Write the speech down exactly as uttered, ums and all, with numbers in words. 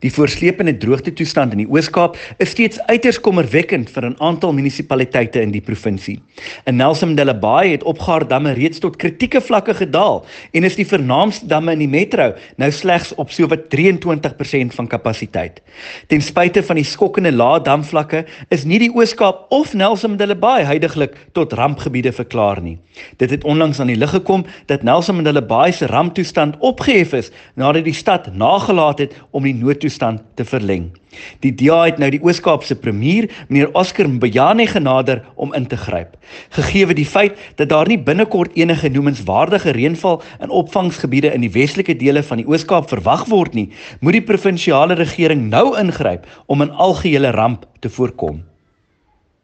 Die voorslepende droogtetoestand in die Oos-Kaap is steeds uiters kommerwekkend vir 'n aantal munisipaliteite in die provinsie. In Nelson Mandela Bay het opgaar damme reeds tot kritieke vlakke gedaal en is die vernaamste damme in die metro nou slegs op sowat drieëntwintig persent van kapasiteit. Ten spyte van die skokkende lae damvlakke is nie die Oos-Kaap of Nelson Mandela Bay huidiglik tot rampgebiede verklaar nie. Dit het onlangs aan die lig gekom dat Nelson Mandela Bay se ramptoestand opgehef is nadat die stad nagelaat het om die noodtoestand te verleng. Die D A het nou die Oos-Kaapse premier, meneer Oscar Mbuyane, genader om in te gryp. Gegeewe die feit dat daar nie binnekort enige noemenswaardige reënval in opvangsgebiede in die westelike dele van die Oos-Kaap verwag word nie, moet die provinsiale regering nou ingryp om 'n algehele ramp te voorkom.